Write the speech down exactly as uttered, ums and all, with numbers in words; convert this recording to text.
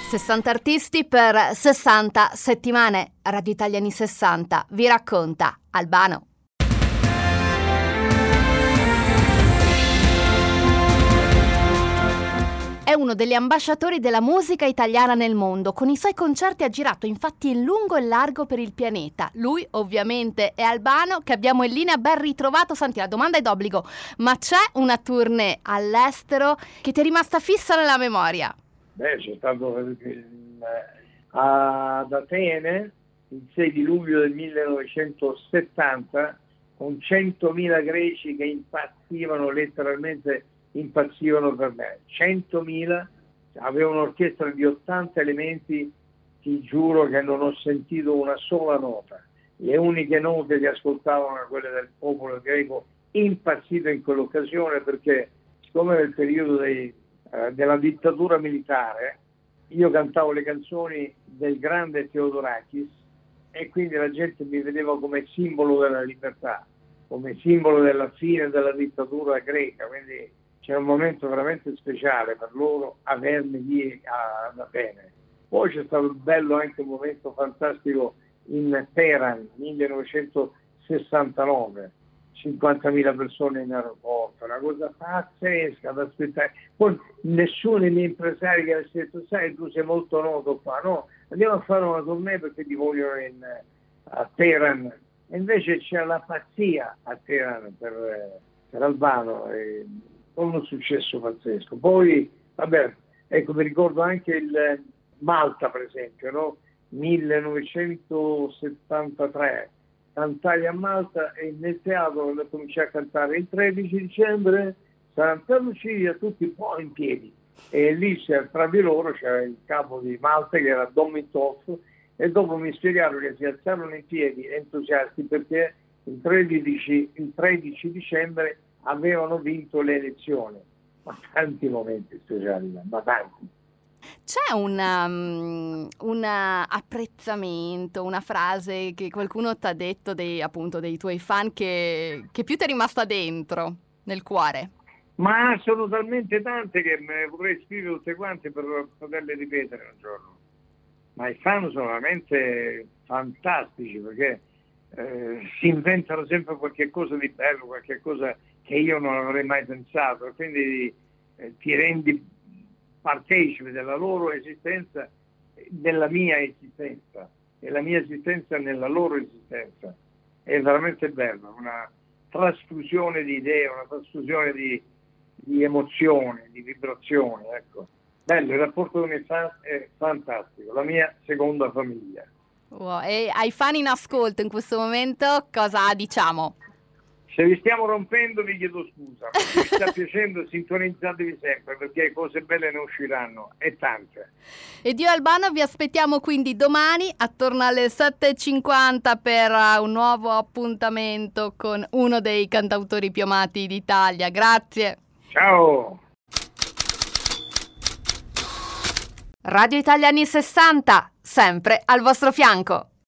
sessanta artisti per sessanta settimane. Radio Italia anni sessanta vi racconta Albano. È uno degli ambasciatori della musica italiana nel mondo. Con i suoi concerti ha girato infatti in lungo e largo per il pianeta. Lui ovviamente è Albano, che abbiamo in linea. Ben ritrovato. Senti, la domanda è d'obbligo, ma c'è una tournée all'estero che ti è rimasta fissa nella memoria? Beh, c'è stato ad Atene il sei di luglio del millenovecentosettanta con centomila greci che impazzivano, letteralmente impazzivano per me. centomila, avevo un'orchestra di ottanta elementi, ti giuro che non ho sentito una sola nota. Le uniche note che ascoltavano erano quelle del popolo greco, impazzito in quell'occasione, perché siccome nel periodo dei, eh, della dittatura militare io cantavo le canzoni del grande Theodorakis e quindi la gente mi vedeva come simbolo della libertà, come simbolo della fine della dittatura greca, quindi c'era un momento veramente speciale per loro avermi lì ad Atene. Poi c'è stato bello anche un momento fantastico in Teheran, millenovecentosessantanove, cinquantamila persone in aeroporto, una cosa pazzesca da aspettare. Poi nessuno dei miei impresari che avesse detto: sai, tu sei molto noto qua, no, andiamo a fare una tournée perché ti vogliono in, a Teheran. E invece c'è la pazzia a Teheran per, per Albano, e con un successo pazzesco. Poi, vabbè, ecco, mi ricordo anche il Malta, per esempio, no? millenovecentosettantatré, cantai a Malta e nel teatro cominciai a cantare il tredici dicembre, Santa Lucia, tutti un po' in piedi. E lì tra di loro c'era il capo di Malta che era Domitov, e dopo mi spiegarono che si alzarono in piedi entusiasti perché il tredici, il tredici dicembre avevano vinto le elezioni. Ma tanti momenti speciali, ma tanti. C'è un, um, un apprezzamento, una frase che qualcuno ti ha detto dei, appunto, dei tuoi fan che, che più ti è rimasta dentro, nel cuore? Ma sono talmente tante che me potrei scrivere tutte quante per poterle ripetere un giorno. Ma i fan sono veramente fantastici perché eh, si inventano sempre qualche cosa di bello, qualche cosa che io non avrei mai pensato, e quindi eh, ti rendi partecipe della loro esistenza, della mia esistenza, e la mia esistenza nella loro esistenza. È veramente bello, una trasfusione di idee, una trasfusione di, di emozioni, di vibrazioni, ecco. Bello, il rapporto con i fan è fantastico, la mia seconda famiglia. Wow. E ai fan in ascolto in questo momento cosa diciamo? Se vi stiamo rompendo vi chiedo scusa, se vi sta piacendo sintonizzatevi sempre perché cose belle ne usciranno, e tante. Ed io Albano vi aspettiamo quindi domani attorno alle sette e cinquanta per un nuovo appuntamento con uno dei cantautori più amati d'Italia. Grazie. Ciao. Radio Italia anni sessanta, sempre al vostro fianco.